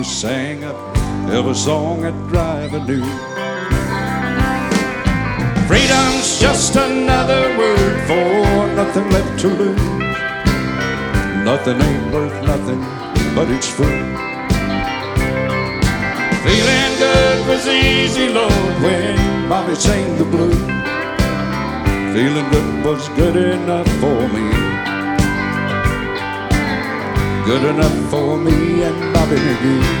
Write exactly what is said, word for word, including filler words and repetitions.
sang up every song at Drive Anew. Freedom's just another word for nothing left to lose. Nothing ain't worth nothing, but it's free. Feeling good was easy, Lord, when Bobby sang the blues. Feeling good was good enough for me. Good enough for me and Bobby McGee.